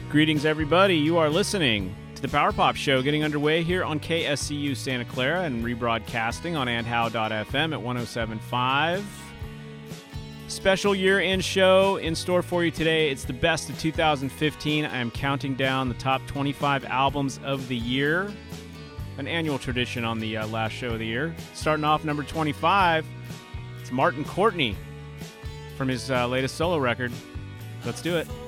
Greetings, everybody. You are listening to the Power Pop Show, getting underway here on KSCU Santa Clara and rebroadcasting on andhow.fm at 107.5. Special year-end show in store for you today. It's the best of 2015. I am counting down the top 25 albums of the year. An annual tradition on the last show of the year. Starting off number 25, it's Martin Courtney from his latest solo record. Let's do it.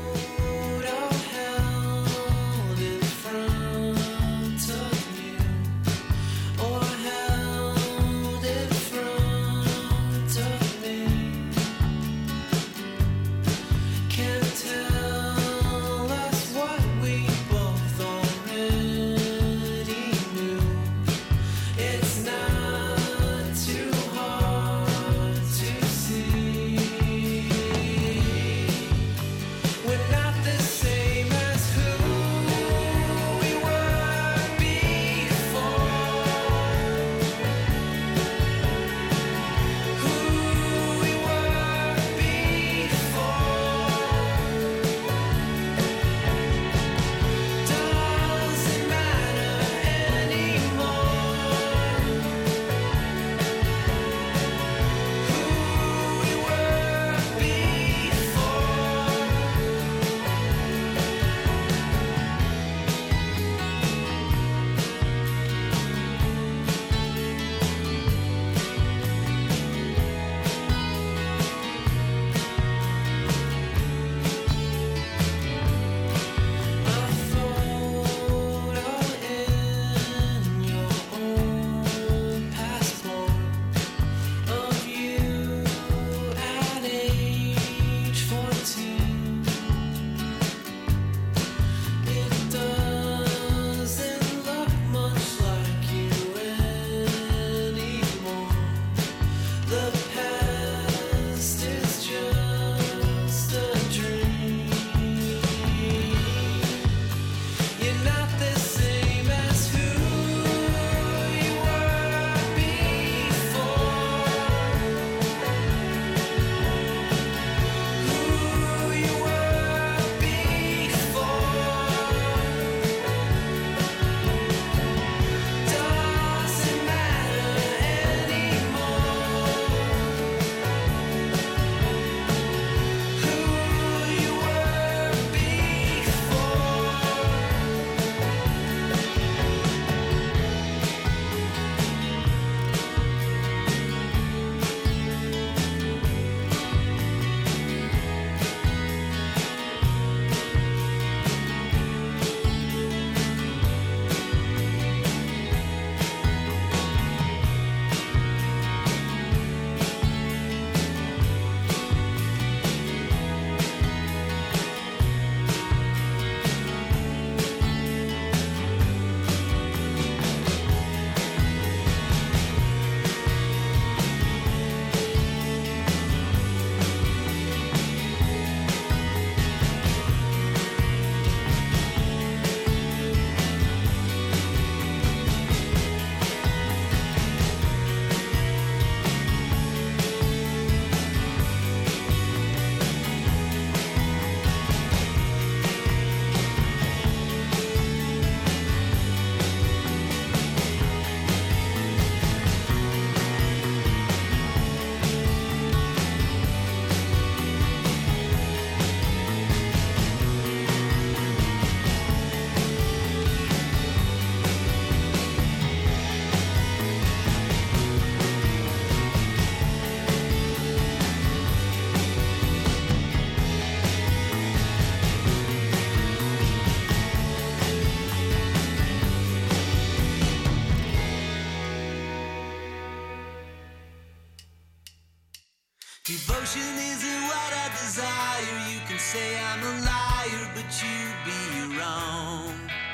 Devotion isn't what I desire. You can say I'm a liar, but you'd be wrong.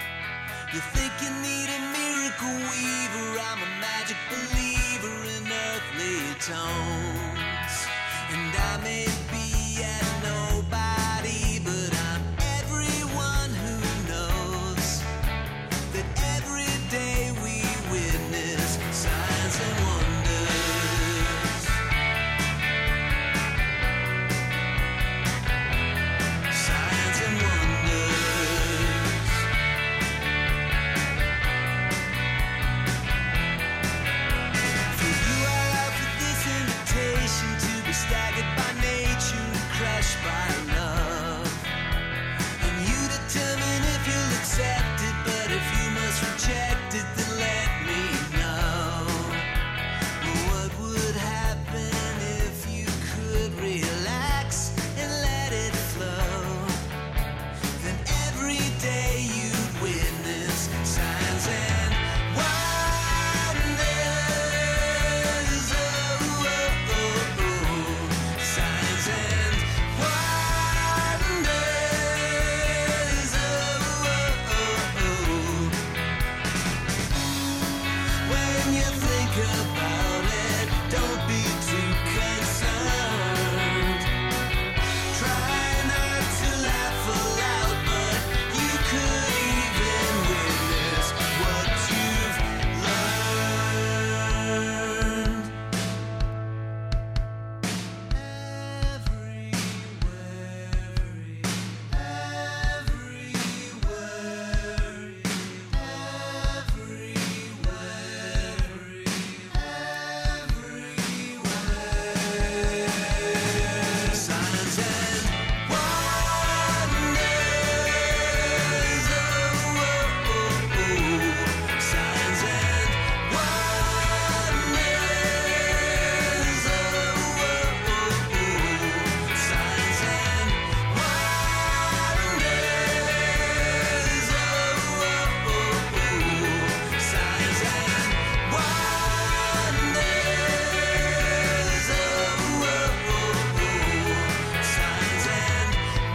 You think you need a miracle weaver. I'm a magic believer in earthly tones. And I may be at nobody, but I'm everyone who knows that every day we witness signs and wonders. Signs and wonders. by love. And you determine if you'll accept it, but if you must reject it, then let me know. What would happen if you could relax and let it flow? Then every day you'd witness signs and wonders. Oh, oh, oh, oh. Signs and wonders. Oh, oh, oh, oh. When you think about it, don't be too concerned. Try not to laugh aloud, but you could even witness what you've learned. Signs and wonders. Oh, oh, oh, oh. Signs and wonders. Oh, oh, oh, oh. Signs and wonders. Oh, oh, oh, oh. Signs and wonders. Oh, oh, oh, oh. Signs and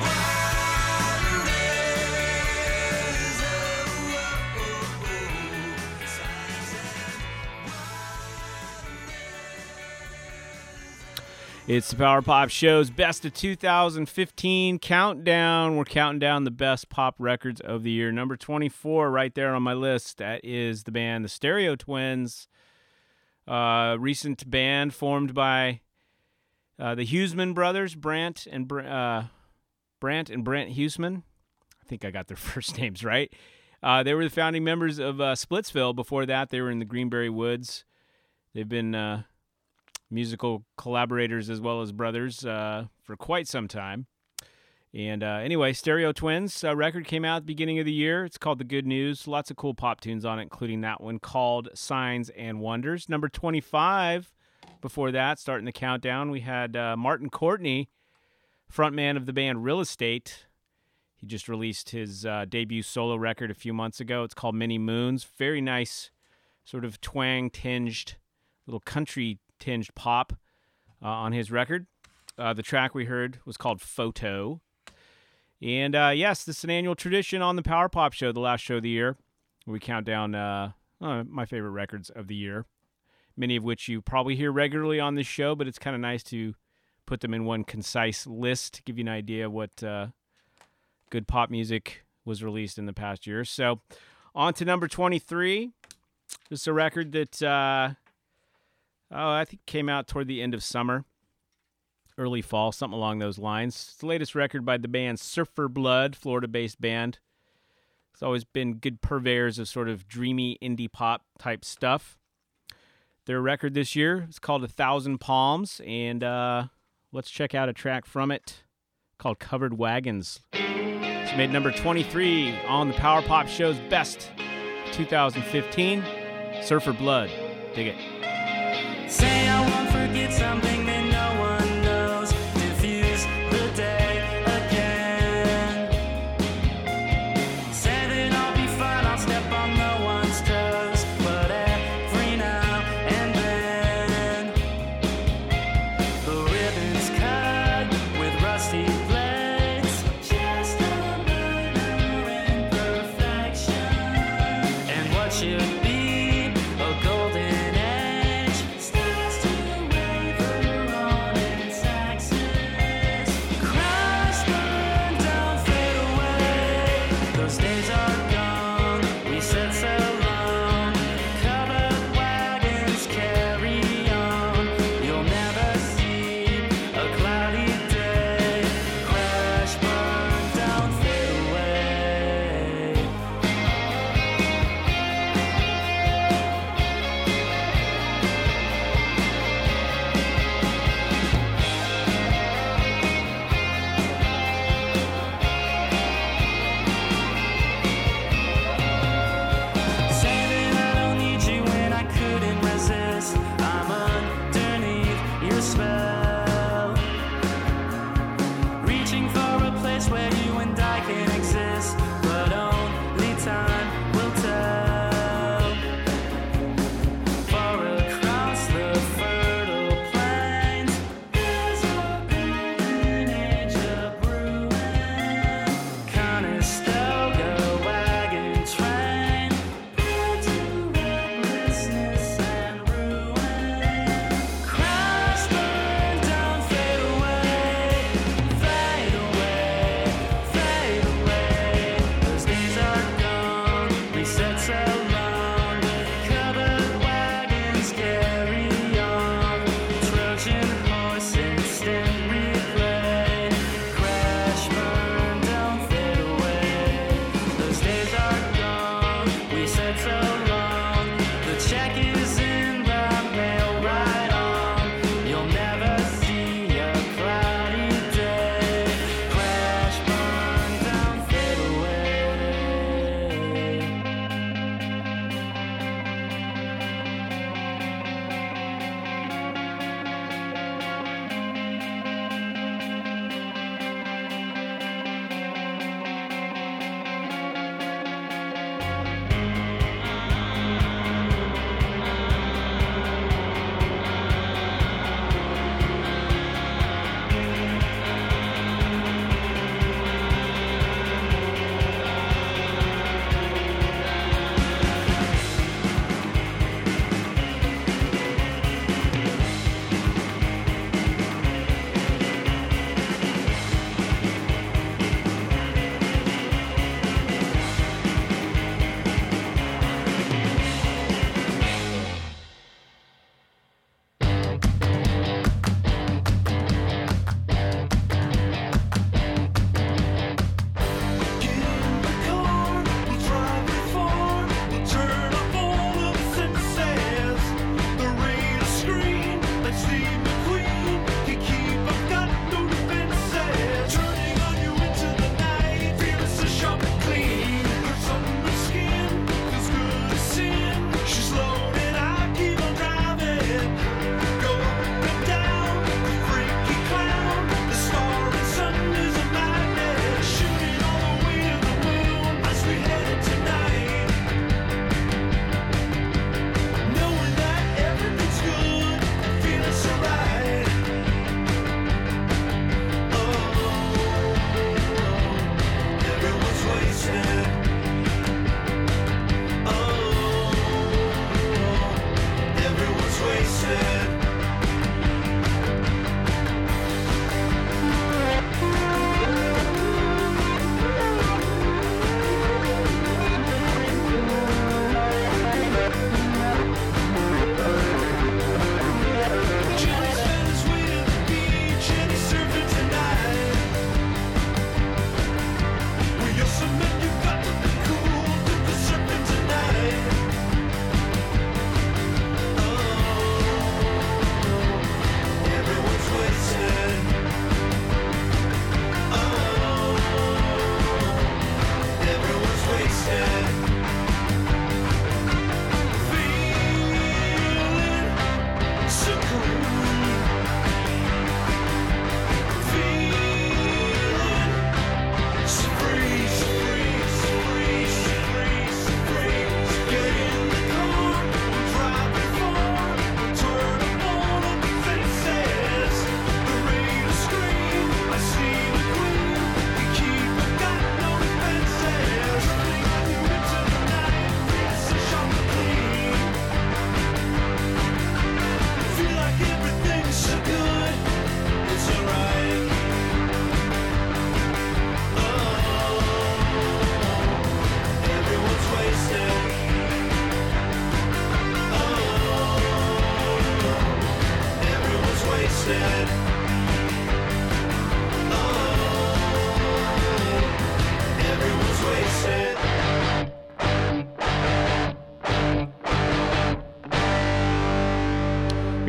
It's the Power Pop Show's Best of 2015 countdown. We're counting down the best pop records of the year. Number 24 right there on my list. That is the band The Stereo Twins. Recent band formed by the Huseman brothers, Brant and Brent Huseman. I think I got their first names right. They were the founding members of Splitsville. Before that, they were in the Greenberry Woods. They've been musical collaborators as well as brothers for quite some time. And anyway, Stereo Twins record came out at the beginning of the year. It's called The Good News. Lots of cool pop tunes on it, including that one called Signs and Wonders. Number 25, before that, starting the countdown, we had Martin Courtney, frontman of the band Real Estate. He just released his debut solo record a few months ago. It's called Many Moons. Very nice, sort of twang-tinged, little country-tinged pop on his record. The track we heard was called Photo. And yes, this is an annual tradition on the Power Pop Show, the last show of the year. We count down my favorite records of the year, many of which you probably hear regularly on this show, but it's kind of nice to put them in one concise list to give you an idea of what good pop music was released in the past year. So on to number 23. This is a record that I think came out toward the end of summer, early fall, something along those lines. It's the latest record by the band Surfer Blood, Florida-based band. It's always been good purveyors of sort of dreamy indie pop type stuff. Their record this year is called 1,000 Palms, and let's check out a track from it called Covered Wagons. It's made number 23 on the Power Pop Show's Best 2015. Surfer Blood. Dig it. Say I won't forget something that no one knows. Diffuse the day again. Say that I'll be fine, I'll step on no one's toes. But every now and then the ribbon's cut with rusty blades. Just a minor imperfection. And what should be a golden edge starts to waver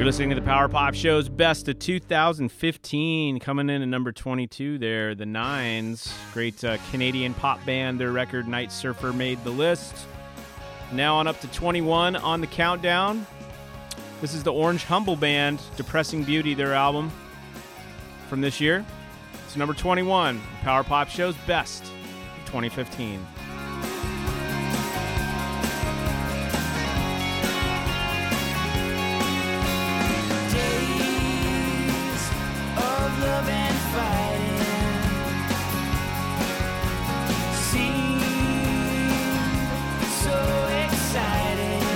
You're listening to the Power Pop Show's Best of 2015. Coming in at number 22 there, The Nines. Great Canadian pop band. Their record, Night Surfer, made the list. Now on up to 21 on the countdown. This is the Orange Humble Band, Depressing Beauty, their album from this year. It's number 21, Power Pop Show's Best of 2015. Love and fighting seem so exciting.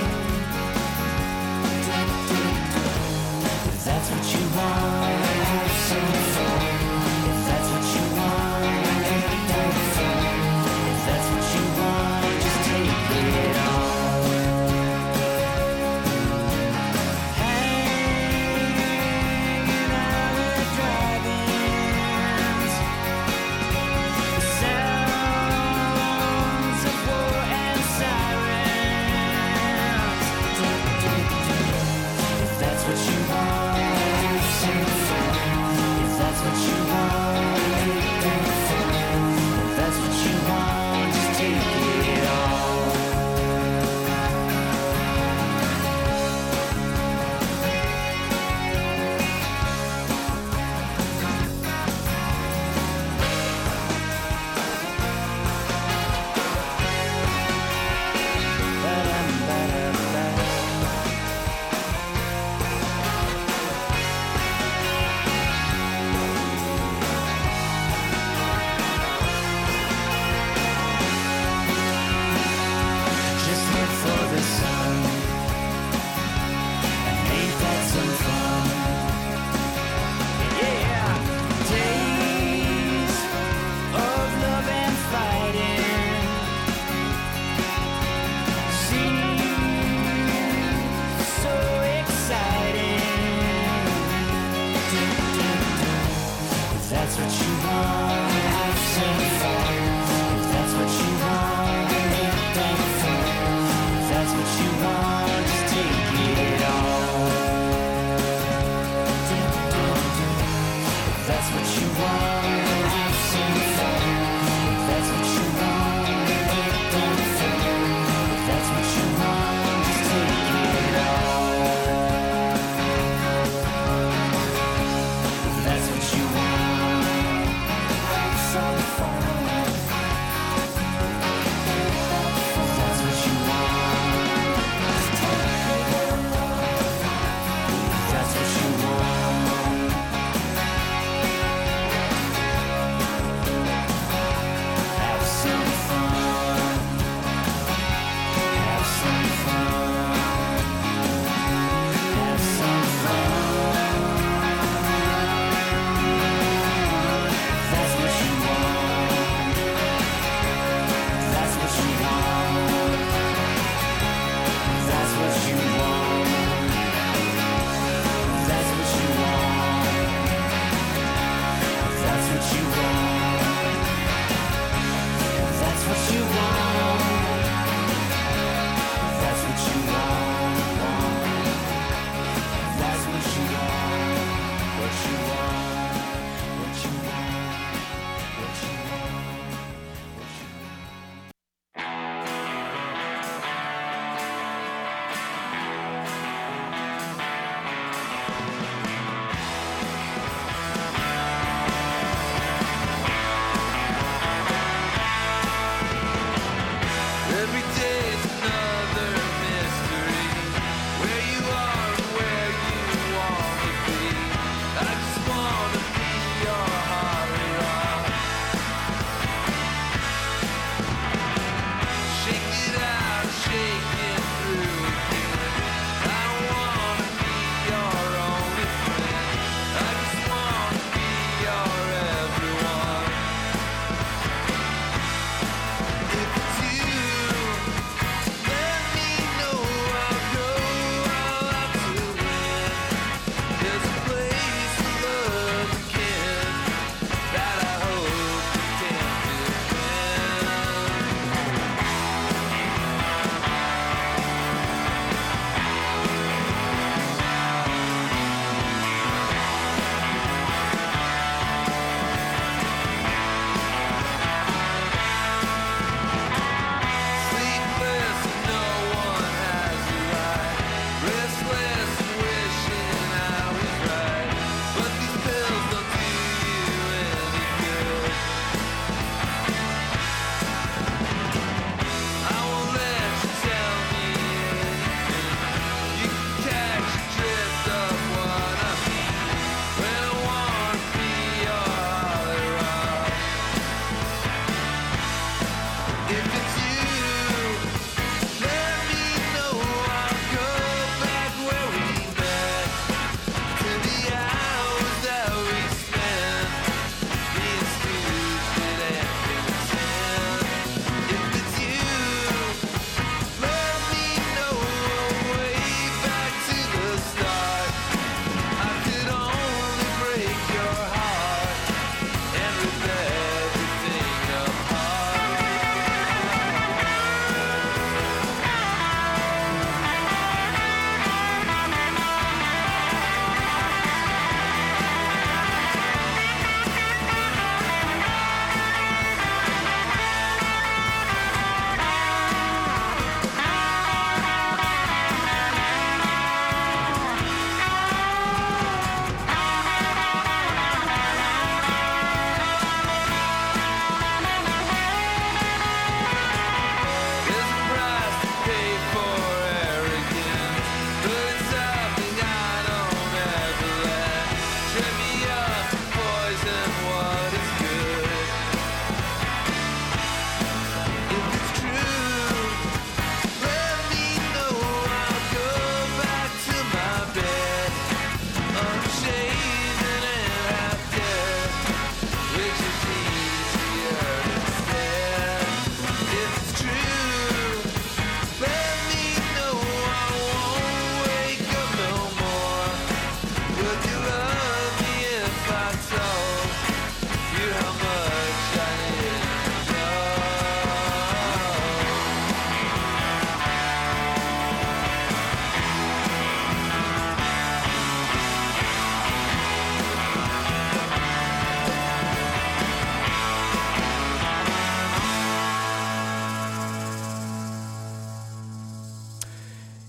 If that's what you want, have some fun. If that's what you want, don't fall. If that's what you want.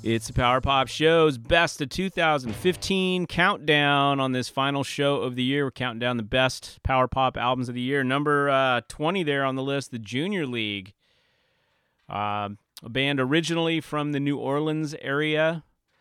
It's the Power Pop Show's Best of 2015 countdown on this final show of the year. We're counting down the best Power Pop albums of the year. Number 20 there on the list, the Junior League. A band originally from the New Orleans area,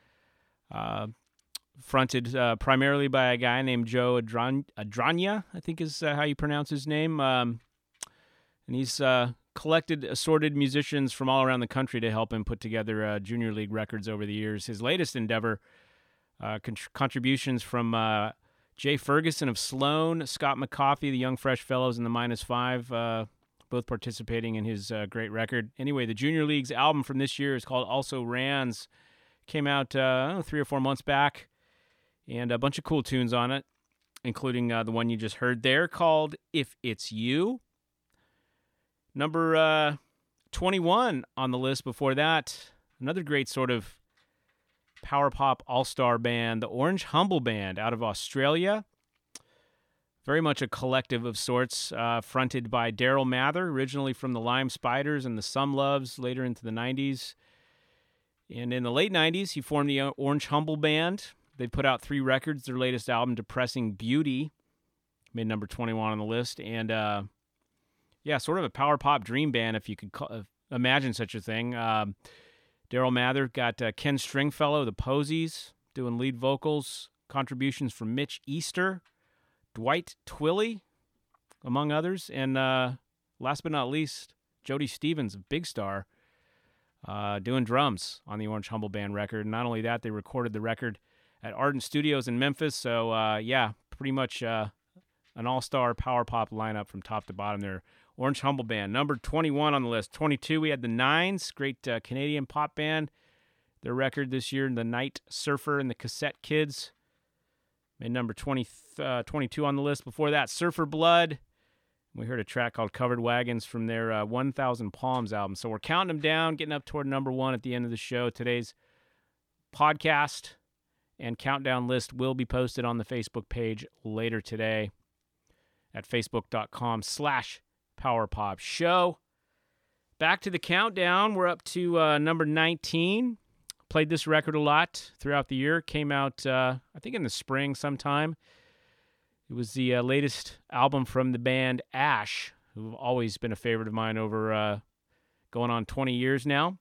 fronted primarily by a guy named Joe Adranya, I think is how you pronounce his name. And he's collected assorted musicians from all around the country to help him put together Junior League records over the years. His latest endeavor, contributions from Jay Ferguson of Sloan, Scott McCoffey, the Young Fresh Fellows, and the Minus Five, both participating in his great record. Anyway, the Junior League's album from this year is called Also Rans. Came out 3 or 4 months back, and a bunch of cool tunes on it, including the one you just heard there called If It's You. Number 21 on the list before that, another great sort of power pop all-star band, the Orange Humble Band out of Australia. Very much a collective of sorts, fronted by Daryl Mather, originally from the Lime Spiders and the Some Loves, later into the 90s. And in the late 90s, he formed the Orange Humble Band. They put out 3 records. Their latest album, Depressing Beauty, made number 21 on the list. And yeah, sort of a power pop dream band, if you could imagine such a thing. Daryl Mather got Ken Stringfellow, the Posies, doing lead vocals. Contributions from Mitch Easter, Dwight Twilley, among others. And last but not least, Jody Stevens of Big Star, doing drums on the Orange Humble Band record. And not only that, they recorded the record at Ardent Studios in Memphis. So, yeah, pretty much an all-star power pop lineup from top to bottom there. Orange Humble Band, number 21 on the list. 22, we had the Nines, great Canadian pop band. Their record this year, The Night Surfer and the Cassette Kids, made number 22 on the list. Before that, Surfer Blood. We heard a track called Covered Wagons from their 1,000 Palms album. So we're counting them down, getting up toward number 1 at the end of the show. Today's podcast and countdown list will be posted on the Facebook page later today at facebook.com/PowerPopShow. Back to the countdown. We're up to number 19. Played this record a lot throughout the year. Came out, I think, in the spring sometime. It was the latest album from the band Ash, who've always been a favorite of mine over going on 20 years now.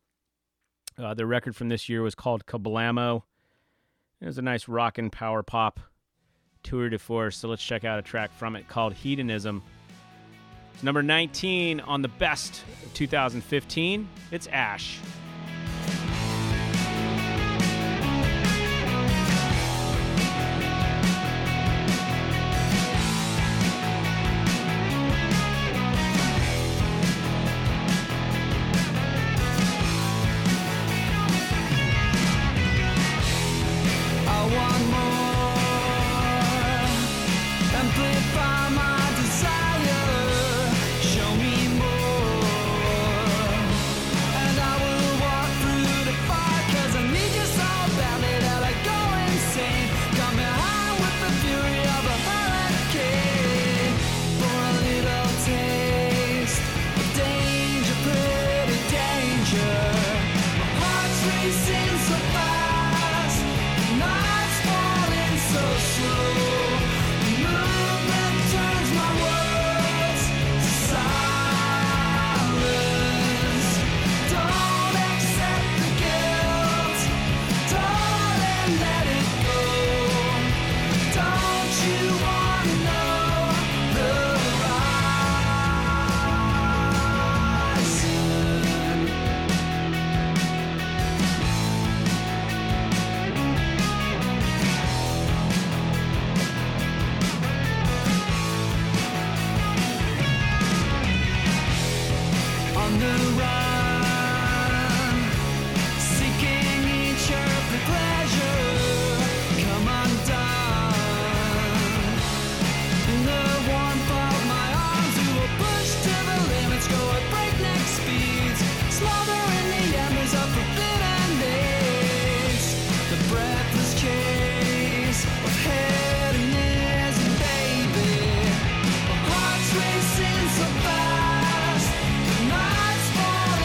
The record from this year was called Kablamo. It was a nice rockin' power pop tour de force, so let's check out a track from it called Hedonism. It's number 19 on the best of 2015. It's Ash. Racing so fast, the night's falling.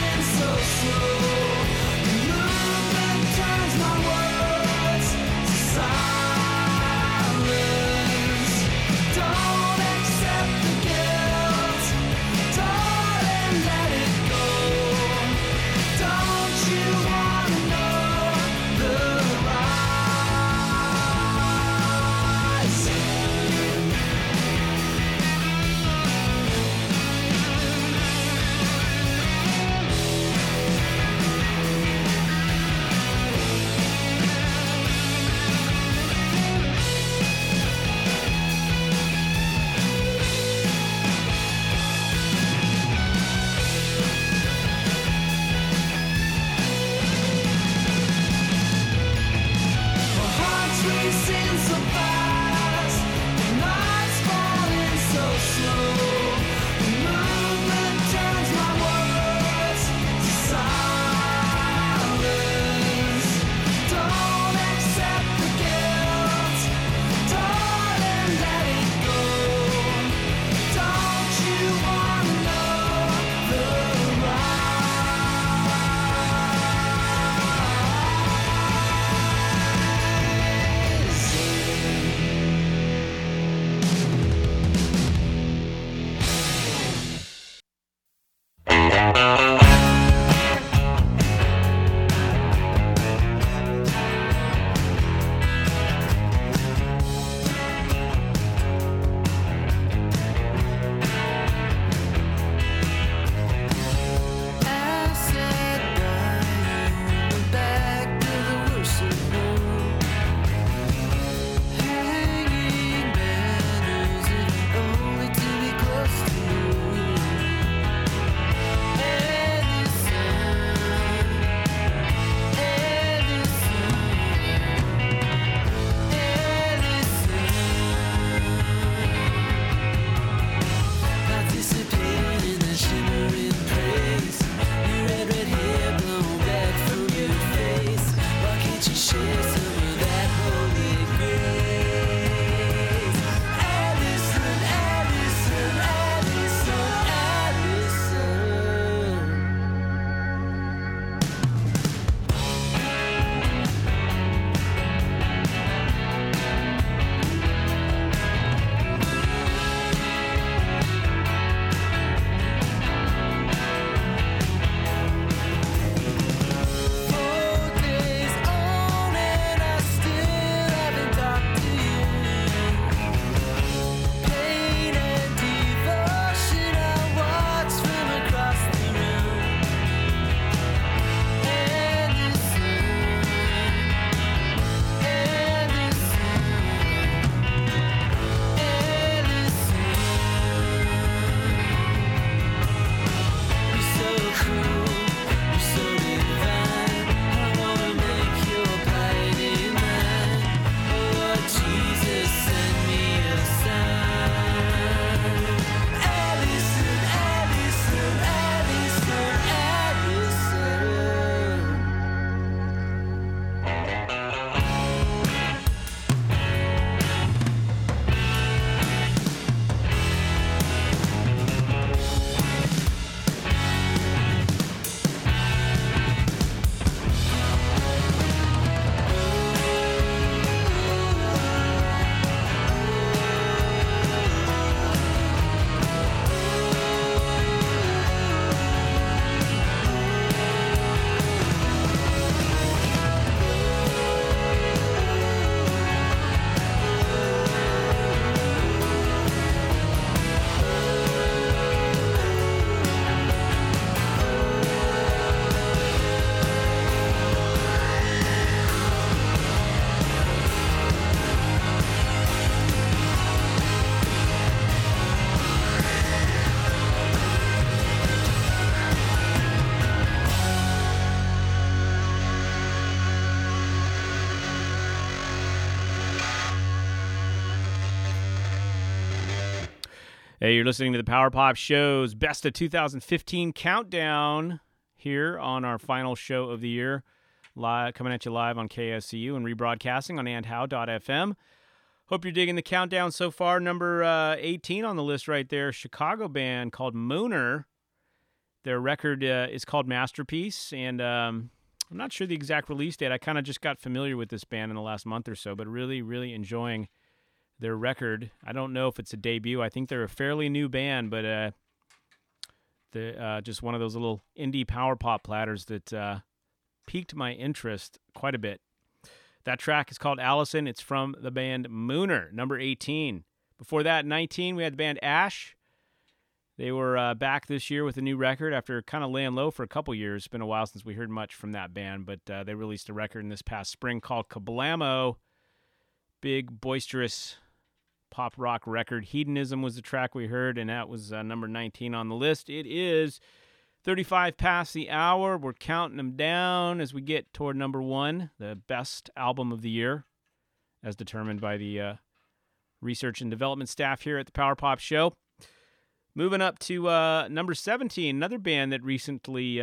Hey, you're listening to the Power Pop Show's Best of 2015 Countdown here on our final show of the year, coming at you live on KSCU and rebroadcasting on andhow.fm. Hope you're digging the countdown so far. Number 18 on the list right there, Chicago band called Mooner. Their record is called Masterpiece, and I'm not sure the exact release date. I kind of just got familiar with this band in the last month or so, but really, really enjoying their record. I don't know if it's a debut. I think they're a fairly new band, but just one of those little indie power pop platters that piqued my interest quite a bit. That track is called Allison. It's from the band Mooner, number 18. Before that, 19, we had the band Ash. They were back this year with a new record after kind of laying low for a couple years. It's been a while since we heard much from that band, but they released a record in this past spring called Kablamo. Big, boisterous pop rock record. Hedonism was the track we heard, and that was number 19 on the list. It is 35 past the hour. We're counting them down as we get toward number 1, the best album of the year, as determined by the research and development staff here at the Power Pop Show. Moving up to number 17, another band that recently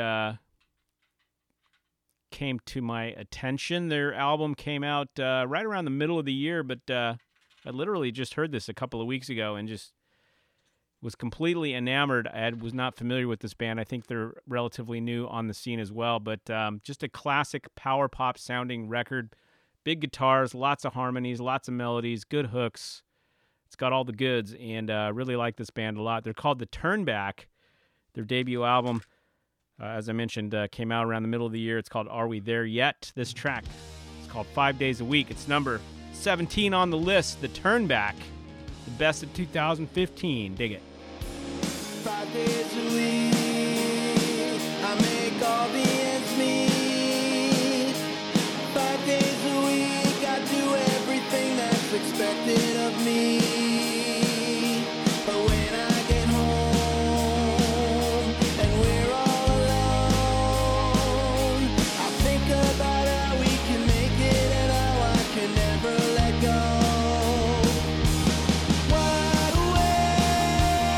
came to my attention. Their album came out right around the middle of the year, but I literally just heard this a couple of weeks ago and just was completely enamored. I was not familiar with this band. I think they're relatively new on the scene as well, but just a classic power pop sounding record. Big guitars, lots of harmonies, lots of melodies, good hooks. It's got all the goods, and really like this band a lot. They're called The Turnback. Their debut album, as I mentioned, came out around the middle of the year. It's called Are We There Yet? This track is called 5 Days a Week. It's number 17 on the list, The Turnback, the best of 2015. Dig it. 5 days a week, I make all the ends meet. 5 days a week, I do everything that's expected of me. But when I get home and we're all alone, I think about how we can make it and how I can never let go. Wide awake,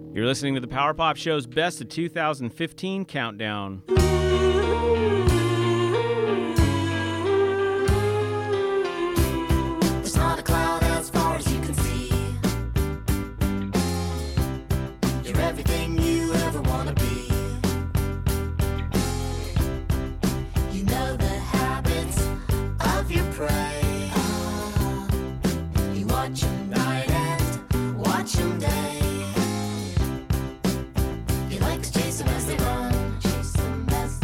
You're listening to the Power Pop Show's Best of 2015 countdown. There's not a cloud as far as you can see. You're everything you ever want to be. You know the habits of your prey. You watch them night and watch them day. You like to chase them as they run, chase them as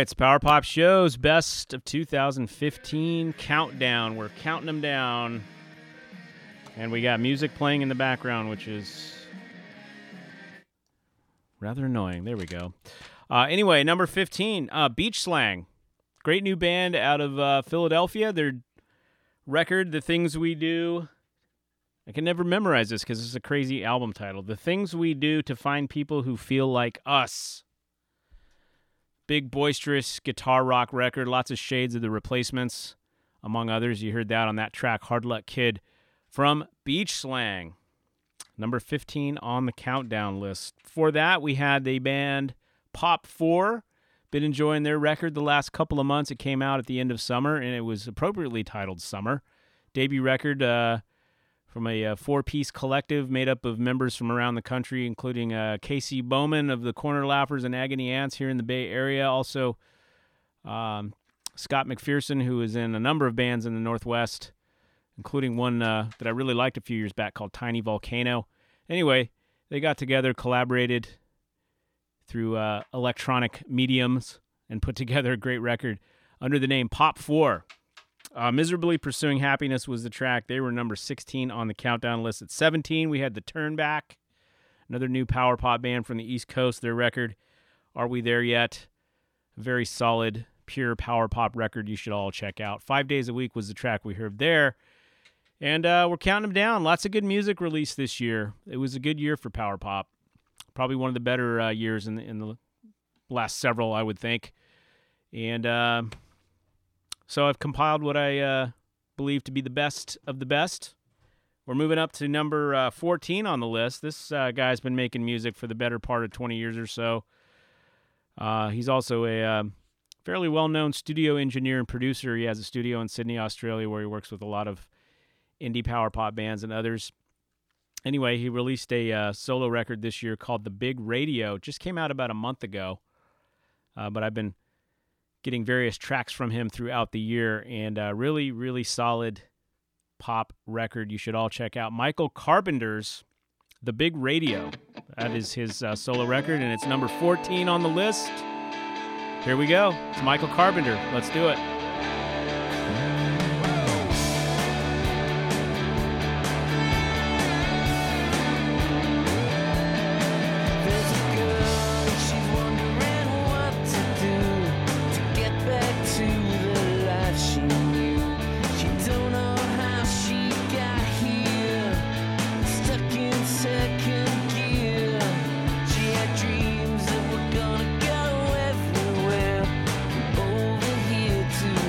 it's Power Pop Show's Best of 2015 countdown. We're counting them down. And we got music playing in the background, which is rather annoying. There we go. Anyway, number 15, Beach Slang. Great new band out of Philadelphia. Their record, The Things We Do. I can never memorize this because it's a crazy album title. The Things We Do to Find People Who Feel Like Us. Big, boisterous guitar rock record. Lots of shades of The Replacements, among others. You heard that on that track, Hard Luck Kid, from Beach Slang. Number 15 on the countdown list. Before that, we had the band Pop 4. Been enjoying their record the last couple of months. It came out at the end of summer, and it was appropriately titled Summer. Debut record from a four-piece collective made up of members from around the country, including Casey Bowman of the Corner Laughers and Agony Ants here in the Bay Area. Also, Scott McPherson, who is in a number of bands in the Northwest, including one that I really liked a few years back called Tiny Volcano. Anyway, they got together, collaborated through electronic mediums, and put together a great record under the name Pop 4. Miserably Pursuing Happiness was the track. They were number 16 on the countdown list. At 17, we had The Turn Back, another new power pop band from the East Coast. Their record, Are We There Yet? A very solid, pure power pop record you should all check out. 5 Days a Week was the track we heard there. And we're counting them down. Lots of good music released this year. It was a good year for power pop. Probably one of the better years in the last several, I would think. And so I've compiled what I believe to be the best of the best. We're moving up to number 14 on the list. This guy's been making music for the better part of 20 years or so. He's also a fairly well-known studio engineer and producer. He has a studio in Sydney, Australia, where he works with a lot of indie power pop bands and others. Anyway, he released a solo record this year called The Big Radio. It just came out about a month ago, but I've been getting various tracks from him throughout the year, and really, really solid pop record you should all check out. Michael Carpenter's The Big Radio. That is his solo record, and it's number 14 on the list. Here we go. It's Michael Carpenter. Let's do it. Dreams that we're gonna go everywhere, from over here to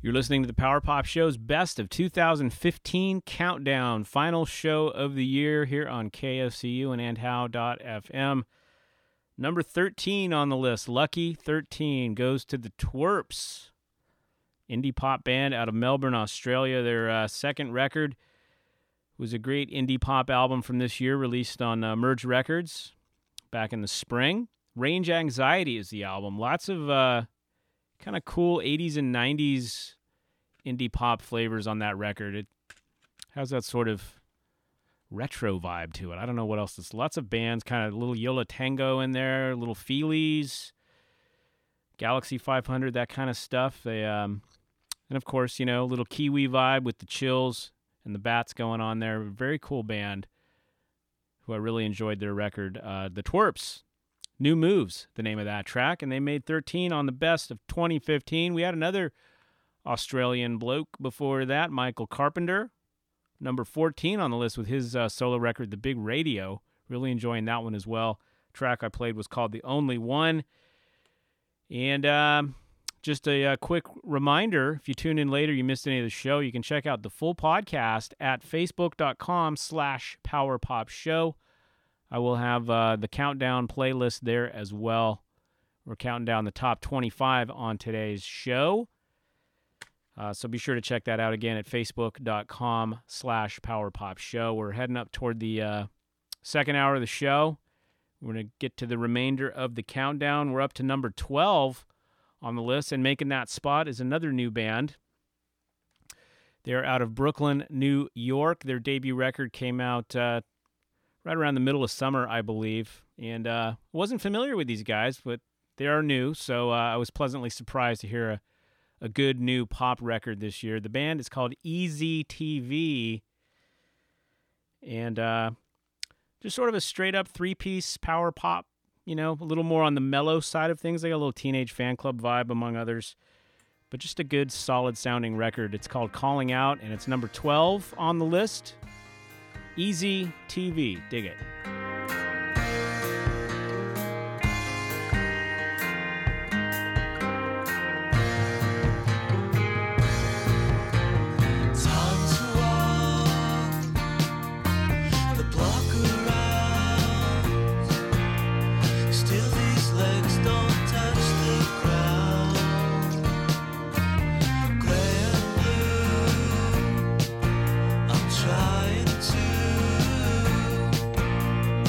You're listening to the Power Pop Show's Best of 2015 Countdown, final show of the year here on KSCU and andhow.fm. Number 13 on the list, Lucky 13, goes to the Twerps, indie pop band out of Melbourne, Australia. Their second record was a great indie pop album from this year, released on Merge Records back in the spring. Range Anxiety is the album. Lots of kind of cool 80s and 90s indie pop flavors on that record. It has that sort of retro vibe to it. I don't know what else. There's lots of bands, kind of little Yola Tango in there, little Feelies, Galaxy 500, that kind of stuff. They and of course, you know, little Kiwi vibe with the Chills and the Bats going on there. Very cool band who I really enjoyed their record. The Twerps, New Moves, the name of that track, and they made 13 on the Best of 2015. We had another Australian bloke before that, Michael Carpenter, number 14 on the list with his solo record, The Big Radio. Really enjoying that one as well. Track I played was called The Only One. And just a quick reminder, if you tune in later, you missed any of the show, you can check out the full podcast at facebook.com/powerpopshow. I will have the countdown playlist there as well. We're counting down the top 25 on today's show. So be sure to check that out again at facebook.com/powerpopshow. We're heading up toward the second hour of the show. We're going to get to the remainder of the countdown. We're up to number 12 on the list, and making that spot is another new band. They're out of Brooklyn, New York. Their debut record came out right around the middle of summer, I believe. And wasn't familiar with these guys, but they are new, so I was pleasantly surprised to hear a good new pop record this year. The band is called Easy TV, and just sort of a straight-up three-piece power pop, you know, a little more on the mellow side of things. They got a little Teenage Fan Club vibe, among others, but just a good, solid-sounding record. It's called Calling Out, and it's number 12 on the list. Easy TV. Dig it. Trying to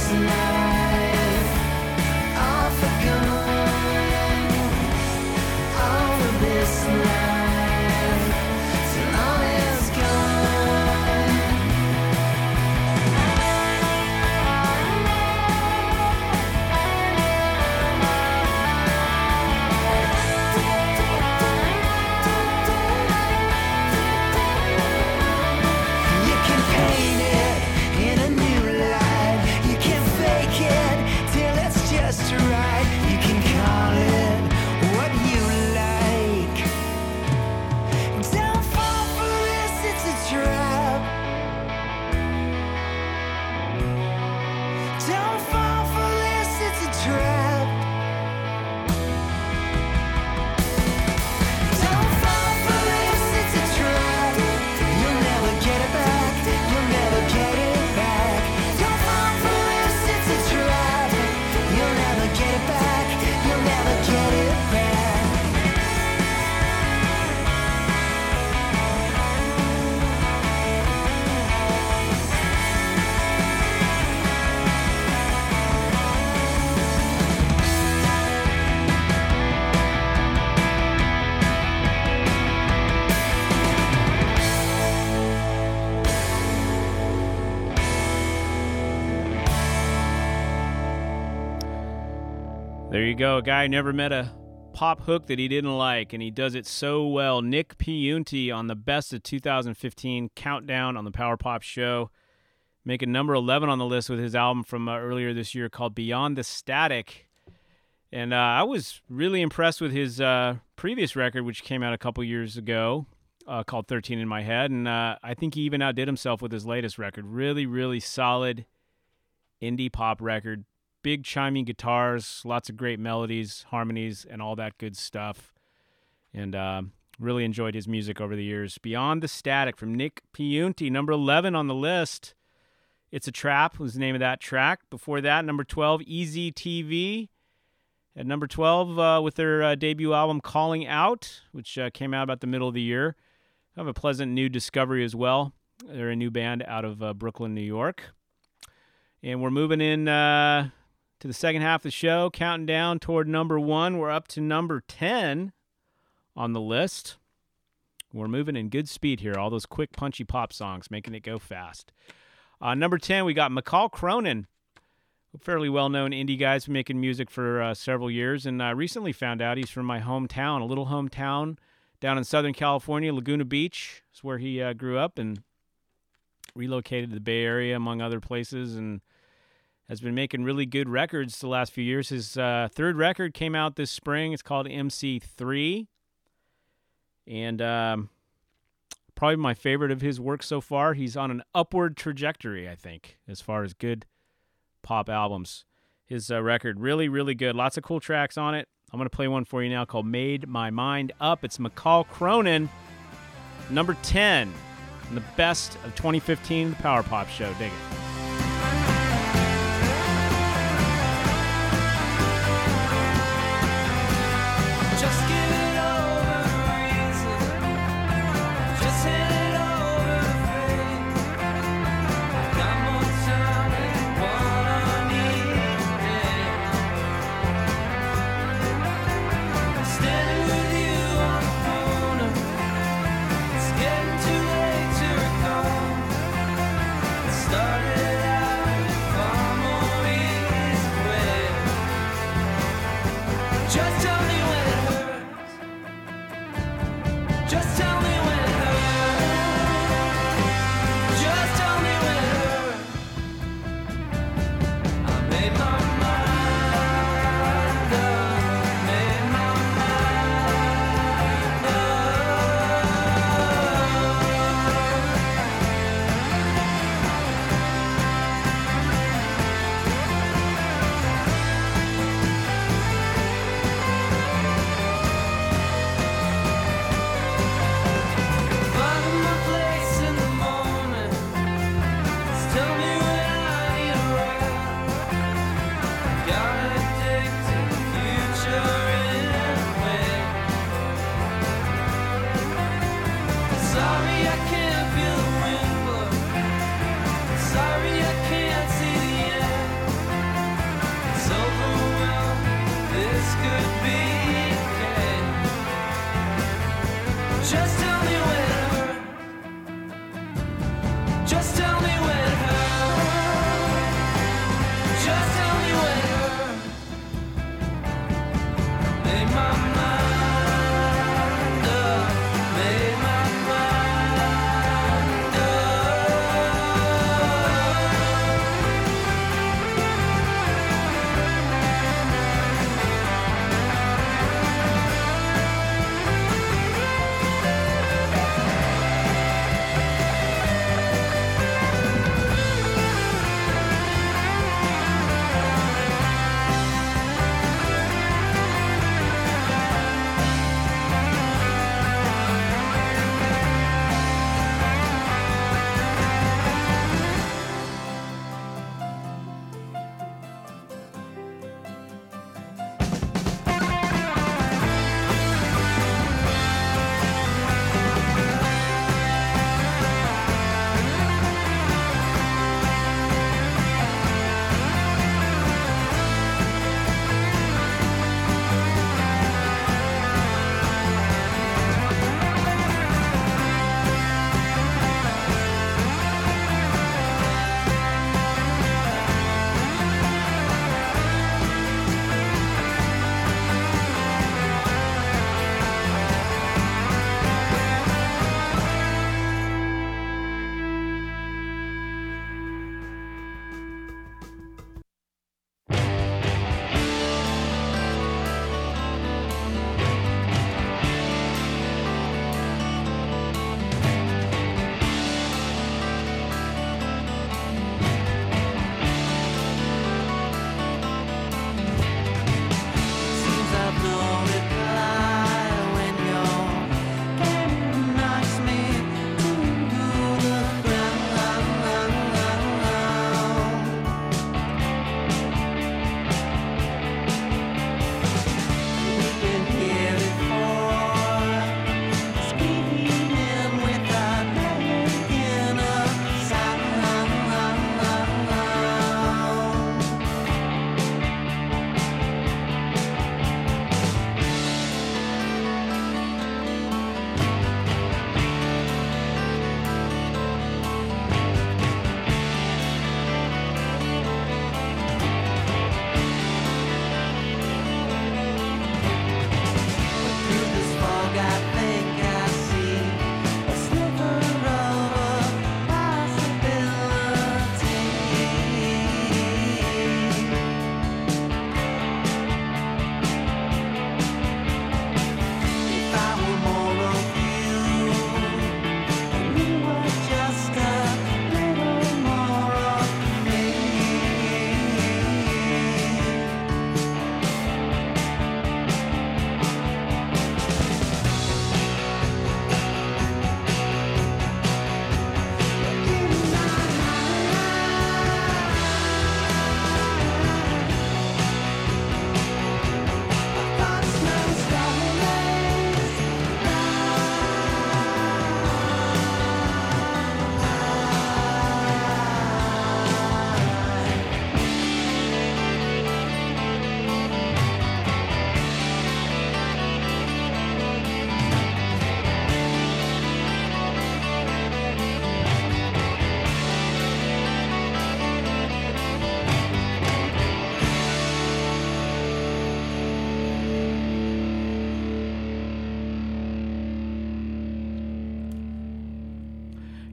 this life, all for gone, all of this life, till all is gone. You can paint it in a new light. You can fake it till it's just right. You can call it what you like. Don't fall for this, it's a trap. Don't fall for this, it's a trap. Don't fall for this, it's a trap. You'll never get it back. You'll never get it back. Don't fall for this, it's a trap. You'll never get it back. You'll never get it back. There you go. A guy who never met a pop hook that he didn't like, and he does it so well. Nick Piunti on the Best of 2015 Countdown on the Power Pop Show, making number 11 on the list with his album from earlier this year called Beyond the Static. And I was really impressed with his previous record, which came out a couple years ago, called 13 in My Head. And I think he even outdid himself with his latest record. Really, really solid indie pop record. Big chiming guitars, lots of great melodies, harmonies, and all that good stuff. And really enjoyed his music over the years. Beyond the Static from Nick Piunti, number 11 on the list. It's a Trap was the name of that track. Before that, number 12, Easy TV. At number 12, with their debut album Calling Out, which came out about the middle of the year. Kind of a pleasant new discovery as well. They're a new band out of Brooklyn, New York. And we're moving in to the second half of the show, counting down toward number 1. We're up to number 10 on the list. We're moving in good speed here. All those quick, punchy pop songs, making it go fast. Number 10, we got McCall Cronin, a fairly well-known indie guy. He's been making music for several years, and I recently found out he's from my hometown, a little hometown down in Southern California. Laguna Beach is where he grew up and relocated to the Bay Area, among other places, and has been making really good records the last few years. His third record came out this spring. It's called MC3. And probably my favorite of his work so far. He's on an upward trajectory, I think, as far as good pop albums. His record, really, really good. Lots of cool tracks on it. I'm going to play one for you now called Made My Mind Up. It's McCall Cronin, number 10, in the Best of 2015, the Power Pop Show. Dig it. Just give it over the reason. Just hand it over the faith. Got more time than what I need today. Standing with you on the corner. It's getting too late to recall. It started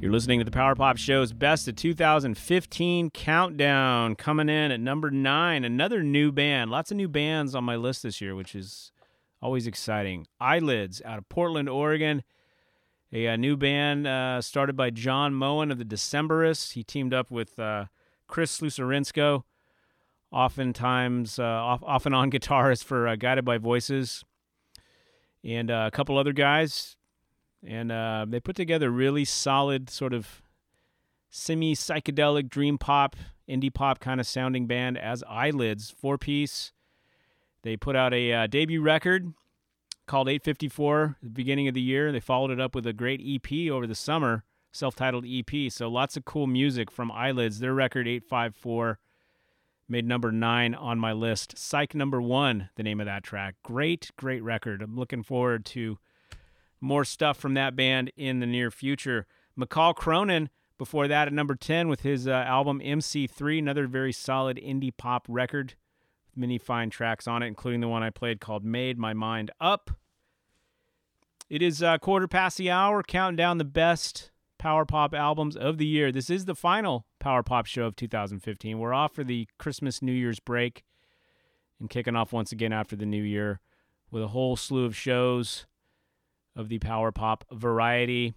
You're listening to the Power Pop Show's Best of 2015 Countdown, coming in at number 9, another new band. Lots of new bands on my list this year, which is always exciting. Eyelids out of Portland, Oregon. A new band started by John Moen of the Decemberists. He teamed up with Chris Slusarinsko, often on guitars for Guided by Voices, and a couple other guys. And they put together a really solid sort of semi-psychedelic dream pop, indie pop kind of sounding band as Eyelids, 4-piece. They put out a debut record called 854 at the beginning of the year. They followed it up with a great EP over the summer, self-titled EP. So lots of cool music from Eyelids. Their record, 854, made number 9 on my list. Psych number 1, the name of that track. Great, great record. I'm looking forward to more stuff from that band in the near future. McCall Cronin, before that, at number 10 with his album MC3, another very solid indie pop record with many fine tracks on it, including the one I played called Made My Mind Up. It is 1:15, counting down the best power pop albums of the year. This is the final Power Pop Show of 2015. We're off for the Christmas New Year's break and kicking off once again after the new year with a whole slew of shows of the Power Pop variety.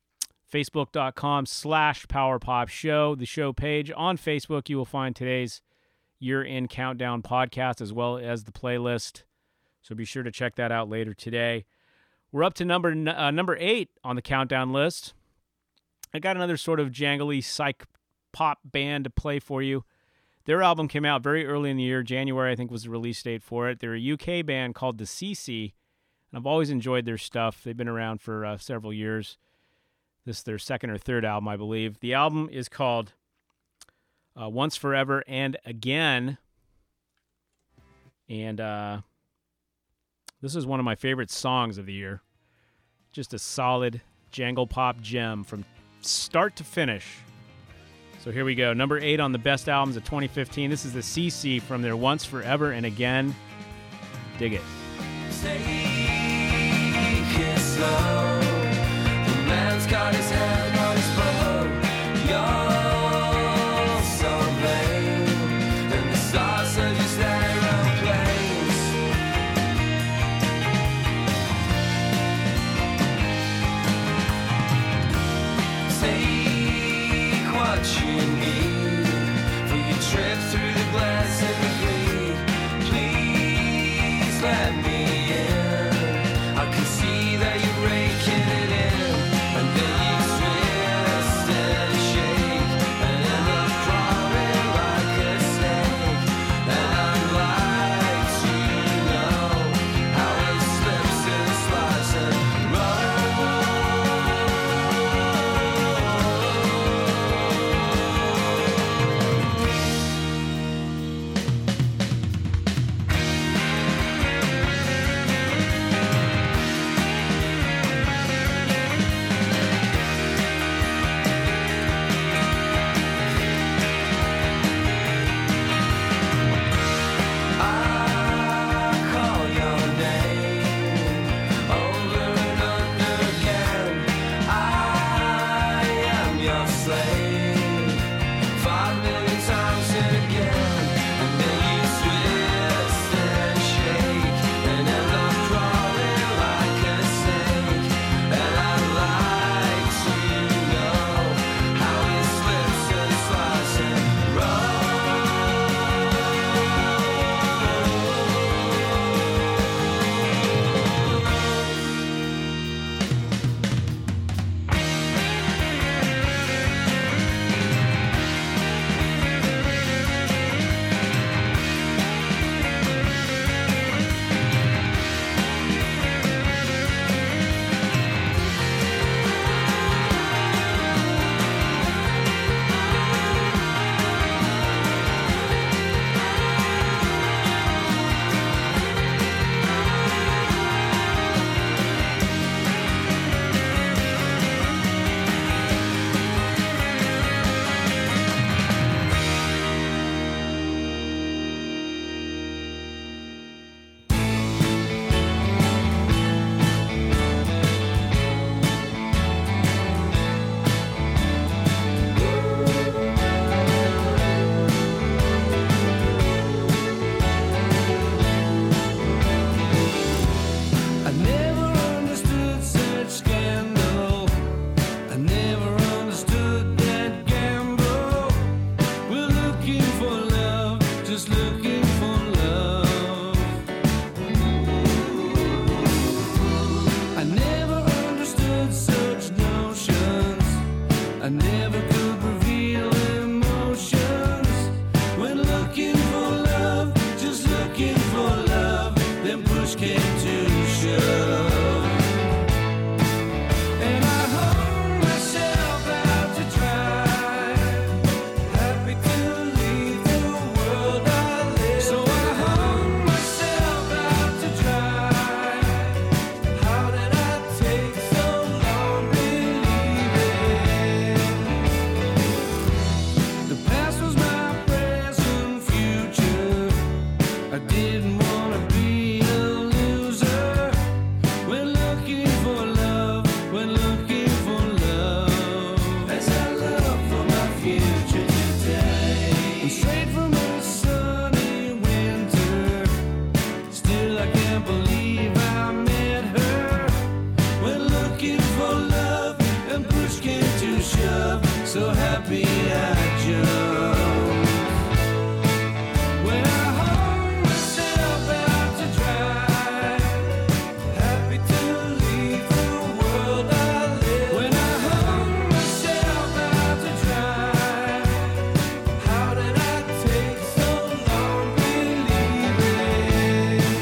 Facebook.com/PowerPopShow, the show page. On Facebook, you will find today's year-end countdown podcast as well as the playlist. So be sure to check that out later today. We're up to number 8 on the countdown list. I got another sort of jangly psych pop band to play for you. Their album came out very early in the year. January, I think, was the release date for it. They're a UK band called The CC. And I've always enjoyed their stuff. They've been around for several years. This is their second or third album, I believe. The album is called Once Forever and Again. And this is one of my favorite songs of the year. Just a solid jangle pop gem from start to finish. So here we go. Number 8 on the best albums of 2015. This is the CC from their Once Forever and Again. Dig it. The man's got his hand on his bow. You're so lame, and the stars are just aeroplanes. Take what you need for your trip through the glass and the bleed. Please let me in. I can see that you're breaking it in, and then you twist and shake. looking for love, just looking for love, then push came to shove. And I hung myself out to dry, happy to leave the world I live. So I hung myself out to dry. How did I take so long believing? The past was my present future. I didn't want to be a loser. We're looking for love, we're looking for love. As I love for my future today. And straight from a sunny winter, still I can't believe I met her. We're looking for love, and push came to shove. So happy I jumped. When I hung myself out to dry, happy to leave the world I live. When I hung myself out to dry, how did I take so long believing?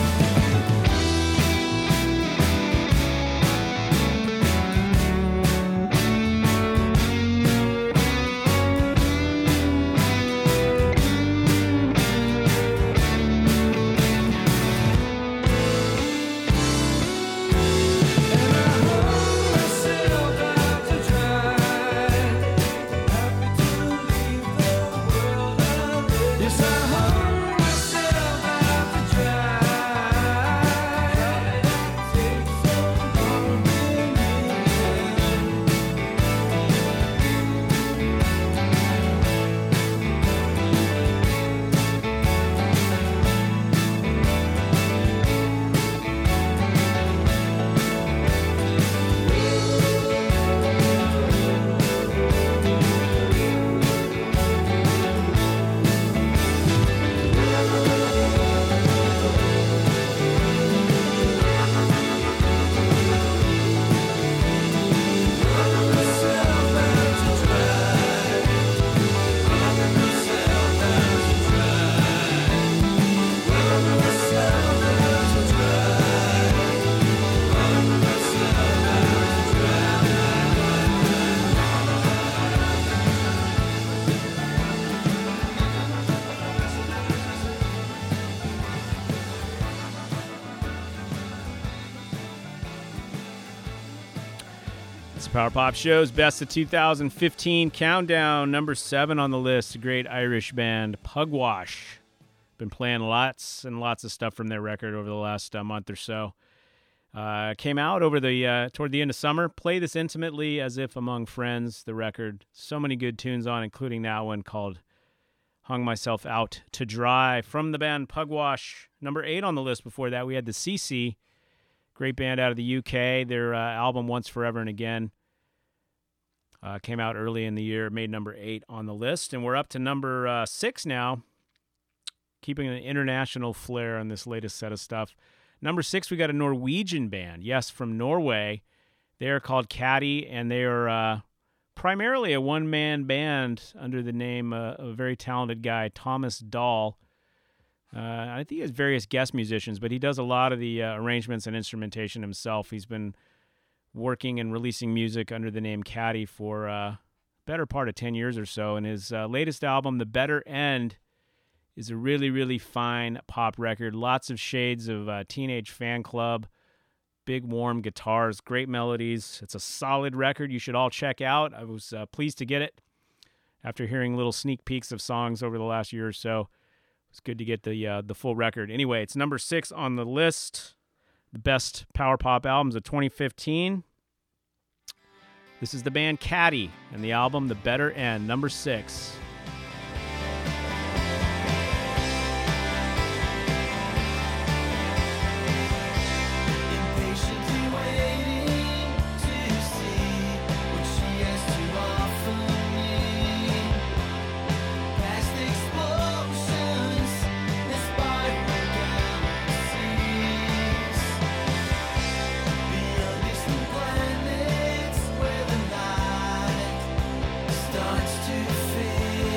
And I hung myself out to dry, happy to leave the world I live. Yes, I hung myself out to dry. How did I take so long It's the Power Pop Show's Best of 2015 countdown. Number 7 on the list, a great Irish band, Pugwash. Been playing lots and lots of stuff from their record over the last month or so. Came out over the toward the end of summer. Play This Intimately as If Among Friends, the record. So many good tunes on, including that one called Hung Myself Out to Dry from the band Pugwash. Number 8 on the list before that, we had the CC. Great band out of the UK. Their album Once, Forever and Again came out early in the year, made number 8 on the list. And we're up to number 6 now, keeping an international flair on this latest set of stuff. Number 6, we got a Norwegian band. Yes, from Norway. They are called Caddy, and they are primarily a one-man band under the name of a very talented guy, Thomas Dahl. I think he has various guest musicians, but he does a lot of the arrangements and instrumentation himself. He's been working and releasing music under the name Caddy for better part of 10 years or so. And his latest album, The Better End, is a really, really fine pop record. Lots of shades of Teenage Fan Club, big warm guitars, great melodies. It's a solid record you should all check out. I was pleased to get it after hearing little sneak peeks of songs over the last year or so. It's good to get the full record. Anyway, it's number 6 on the list. The best power pop albums of 2015. This is the band Caddy and the album The Better End, number 6. Impatiently waiting to see what she has to offer me. Past explosions, inspiring galaxies. Beyond distant planets where the night starts to fade.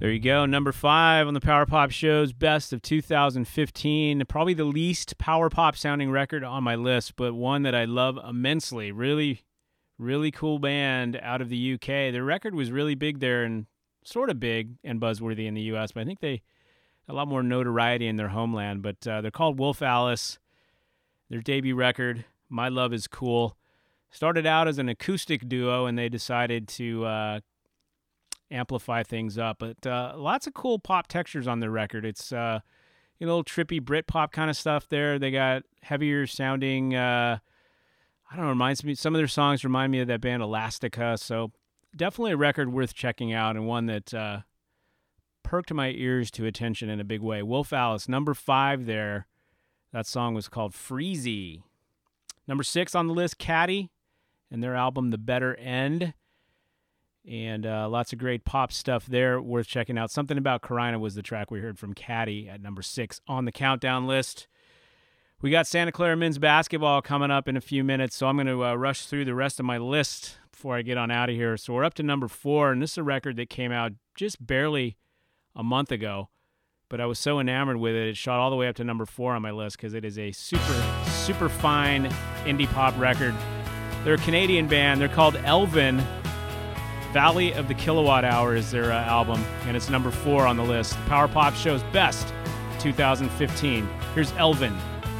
There you go. Number 5 on the Power Pop Show's Best of 2015. Probably the least Power Pop sounding record on my list, but one that I love immensely. Really, really cool band out of the UK. Their record was really big there and sort of big and buzzworthy in the US, but I think they a lot more notoriety in their homeland. But they're called Wolf Alice. Their debut record, My Love Is Cool, started out as an acoustic duo, and they decided to amplify things up. But lots of cool pop textures on their record. It's a little trippy Britpop kind of stuff there. They got heavier sounding, I don't know, reminds me, some of their songs remind me of that band Elastica. So definitely a record worth checking out, and one that perked my ears to attention in a big way. Wolf Alice, number 5 there. That song was called Freezy. Number 6 on the list, Caddy, and their album The Better End. And lots of great pop stuff there worth checking out. Something About Carina was the track we heard from Caddy at number 6 on the countdown list. We got Santa Clara men's basketball coming up in a few minutes, so I'm going to rush through the rest of my list before I get on out of here. So we're up to number 4, and this is a record that came out just barely a month ago, but I was so enamored with it, it shot all the way up to number 4 on my list because it is a super, super fine indie pop record. They're a Canadian band. They're called Elvin. Valley of the Kilowatt Hour is their album, and it's number 4 on the list. Power Pop Show's Best 2015. Here's Elvin.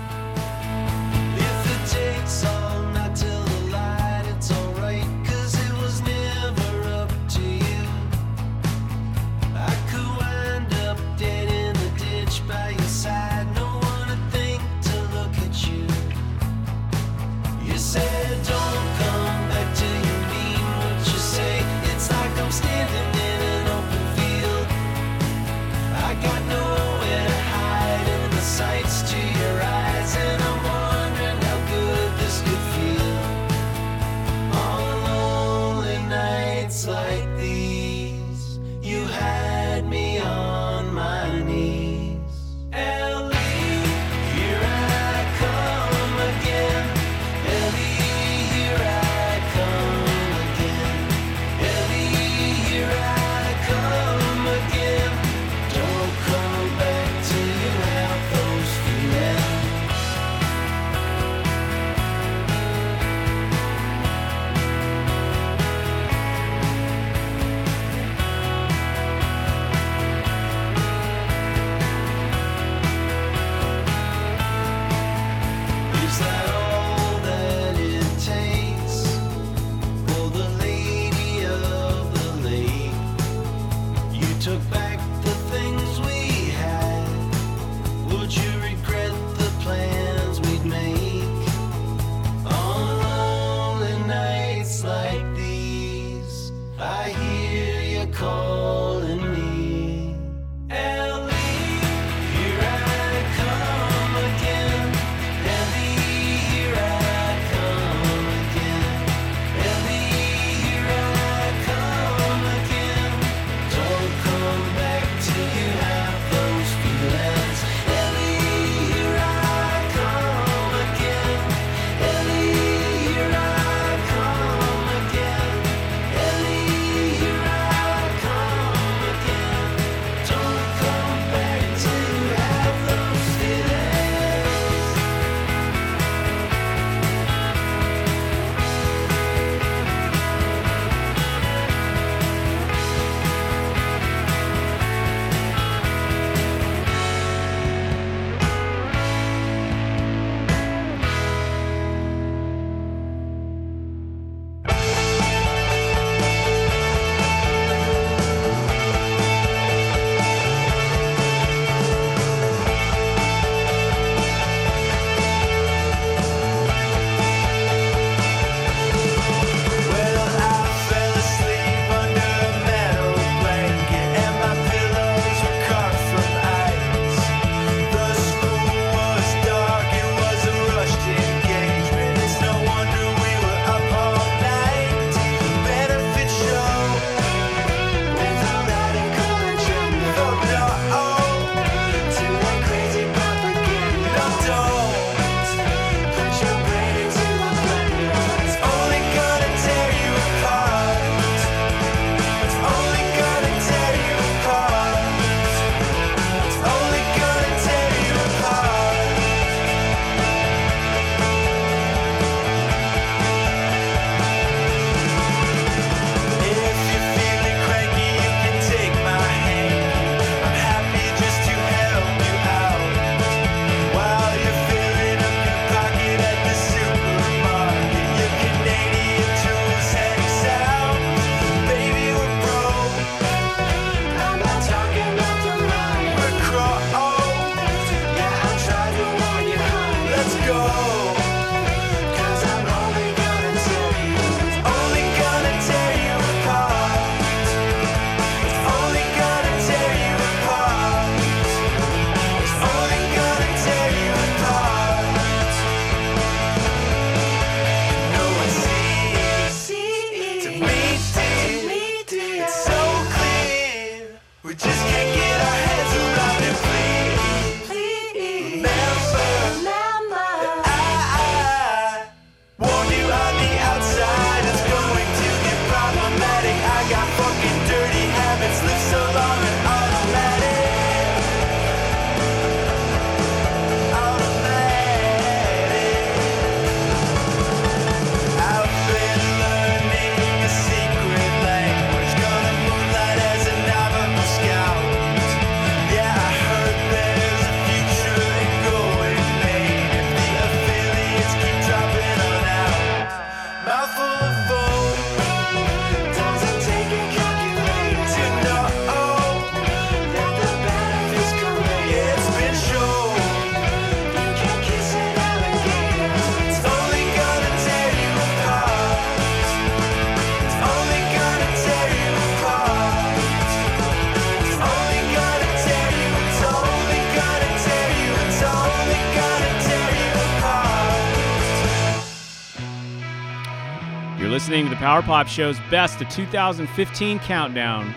If it takes all night till the light, it's alright, 'cause it was never up to you. I could wind up dead in the ditch by your side, no one to think to look at you. You said don't come back till you mean what you say. It's like I'm standing in an open field. I got nowhere to hide, and the sights to your eyes, and I'm wondering how good this could feel. On lonely nights like these, you had me on my knees. Ellie, here I come again. Ellie, here I come again. Ellie, here I come again. Don't come back till you have those feelings. Is that all that it takes for the lady of the lake? You took back the things we had. Would you regret the plans we'd make? On lonely nights like these, I hear you calling me. Ellie, here I come again. Ellie, here I come again. Ellie, here I come again. Don't come back till you have those feelings. Ellie, here I come again. Ellie, here I come again. Ellie, here I come listening to the Power Pop Show's Best of 2015 Countdown.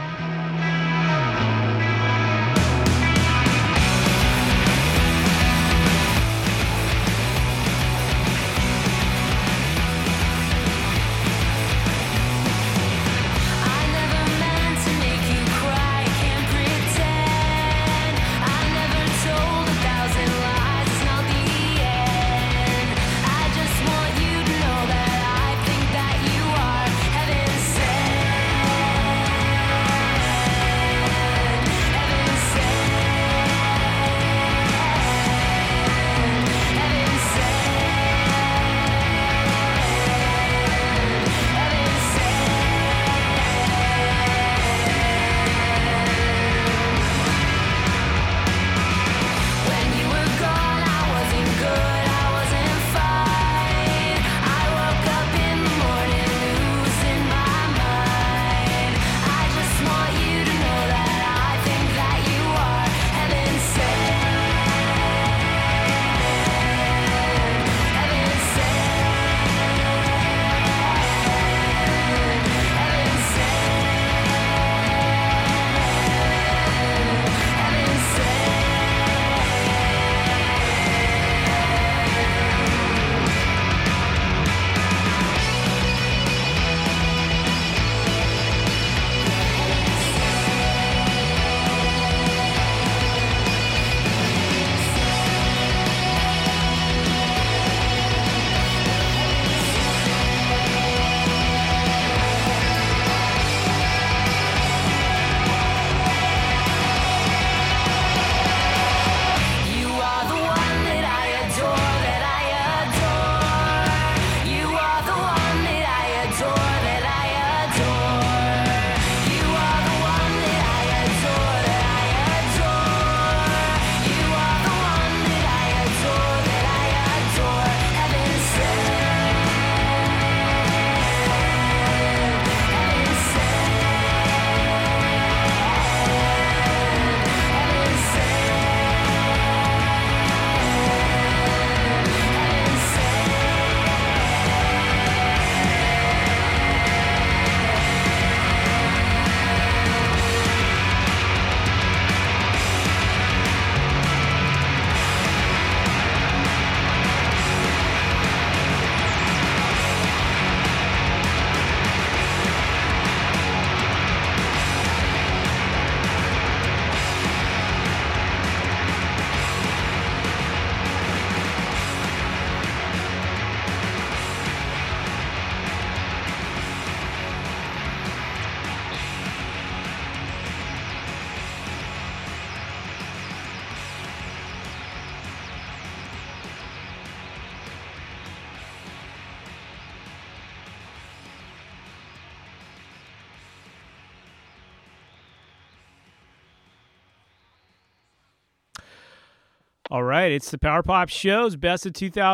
All right, it's the Power Pop Show's Best of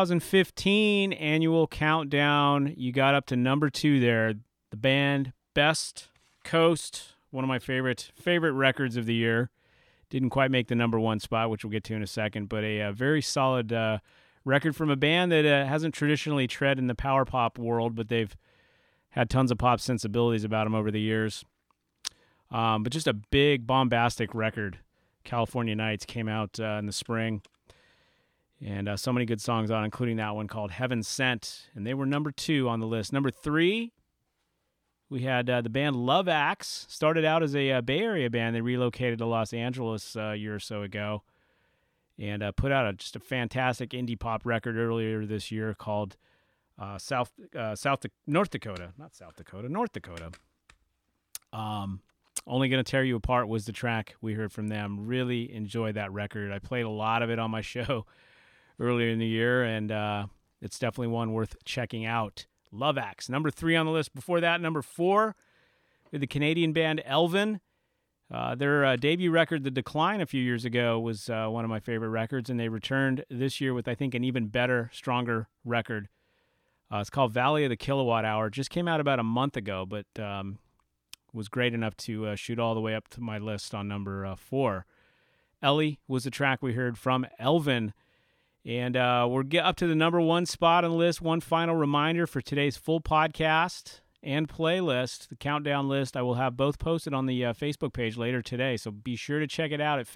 2015 annual countdown. You got up to number 2 there. The band Best Coast, one of my favorite records of the year. Didn't quite make the number 1 spot, which we'll get to in a second, but a very solid record from a band that hasn't traditionally tread in the power pop world, but they've had tons of pop sensibilities about them over the years. But just a big, bombastic record. California Nights came out in the spring, and so many good songs on, including that one called Heaven Sent, and they were number 2 on the list. Number 3, we had the band Love Axe. Started out as a Bay Area band. They relocated to Los Angeles a year or so ago, and put out just a fantastic indie pop record earlier this year called North Dakota. Only Gonna Tear You Apart was the track we heard from them. Really enjoyed that record. I played a lot of it on my show earlier in the year, and it's definitely one worth checking out. Love Axe, number 3 on the list. Before that, number 4, with the Canadian band Elven. Their debut record, The Decline, a few years ago, was one of my favorite records, and they returned this year with, I think, an even better, stronger record. It's called Valley of the Kilowatt Hour. Just came out about a month ago, but was great enough to shoot all the way up to my list on number 4. Ellie was the track we heard from Elven, And we're up to the number one spot on the list. One final reminder for today's full podcast and playlist, the countdown list. I will have both posted on the Facebook page later today, so be sure to check it out at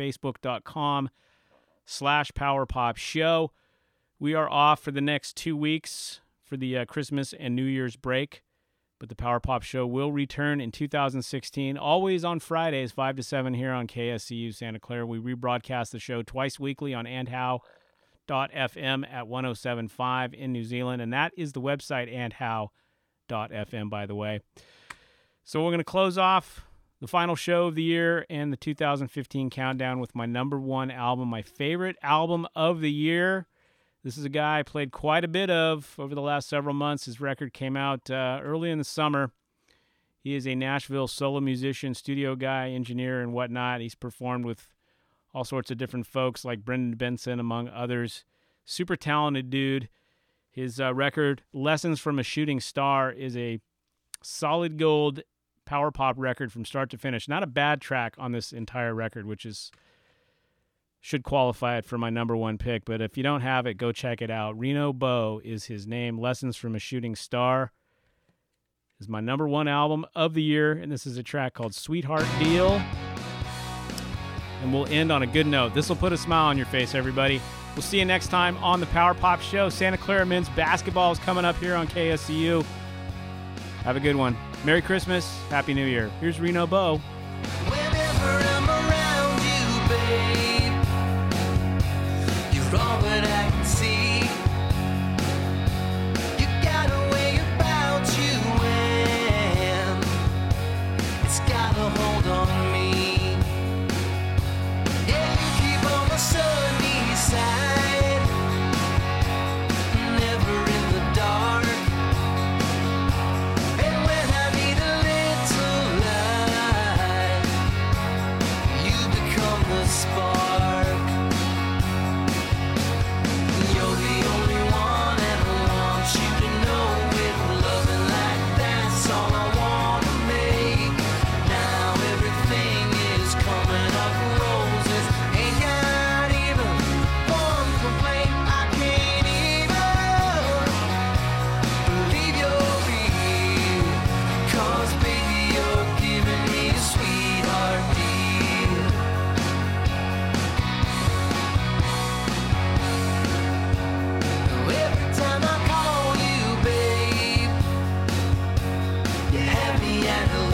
facebook.com/PowerPopShow. We are off for the next 2 weeks for the Christmas and New Year's break, but the Power Pop Show will return in 2016, always on Fridays, 5 to 7 here on KSCU Santa Clara. We rebroadcast the show twice weekly on andhow.fm at 107.5 in New Zealand, and that is the website andhow.fm, by the way. So we're going to close off the final show of the year and the 2015 countdown with my number one album, my favorite album of the year. This is a guy I played quite a bit of over the last several months. His record came out early in the summer. He is a Nashville solo musician, studio guy, engineer, and whatnot. He's performed with all sorts of different folks like Brendan Benson, among others. Super talented dude. His record, Lessons from a Shooting Star, is a solid gold power pop record from start to finish. Not a bad track on this entire record, which should qualify it for my number one pick. But if you don't have it, go check it out. Reno Bow is his name. Lessons from a Shooting Star is my number one album of the year, and this is a track called Sweetheart Deal. And we'll end on a good note. This will put a smile on your face, everybody. We'll see you next time on the Power Pop Show. Santa Clara men's basketball is coming up here on KSCU. Have a good one. Merry Christmas. Happy New Year. Here's Reno Bow. Whenever I'm around you, babe, you're all that I can see. You got a way about you, and it's got a hold on me. Yeah, you keep on the sunny side, never in the dark. And when I need a little light, you become the spark. You're the only one, and I want you to know it. Loving like that's all I wanna make. Now everything is coming up roses. Ain't got even one complaint. I can't even believe you're real. 'Cause baby, you're giving me a sweetheart deal. Every time I call you, babe, you have me at hello.